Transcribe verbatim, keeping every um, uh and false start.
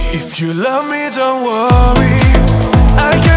If you love me, don't worry, I can